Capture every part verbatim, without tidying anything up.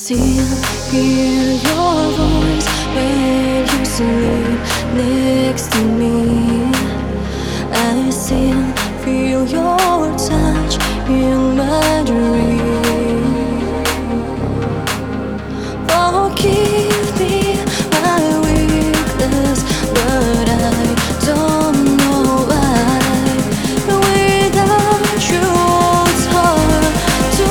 still hear your voice when you sleep next to me. I still feel your touch in my dream. Forgive me my weakness, but I don't know why. Without you, it's hard to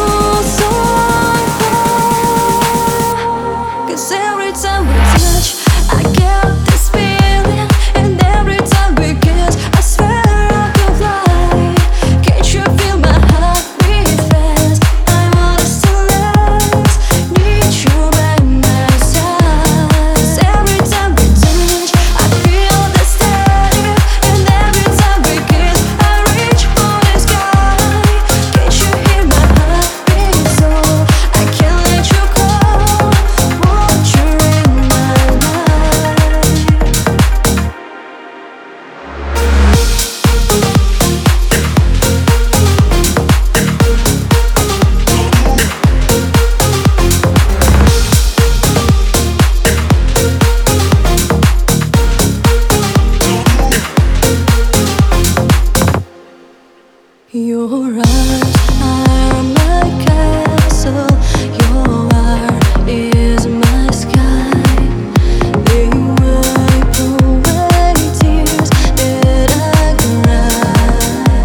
survive. 'Cause every time we touch, I get this feeling, and every time we kiss, I swear I could fly. Can't you feel my heart beat fast? I want us to last. Need you by my side. 'Cause every time we touch, I feel the steady, and every time we kiss, I reach for the sky. Can't you hear my heart beat so? I can't let you go. Want you in my life. Your eyes are my castle, your heart is my sky. They wipe away tears that I cry.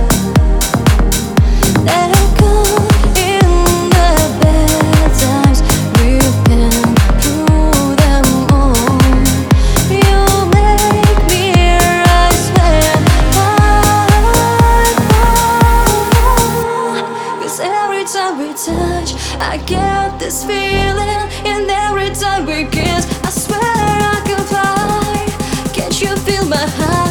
They're gone in the bad times, we've been through them all. You make me rise when I fall. 'Cause every time we touch, I get this feeling, and every time we kiss, I swear I could fly. Can't you feel my heart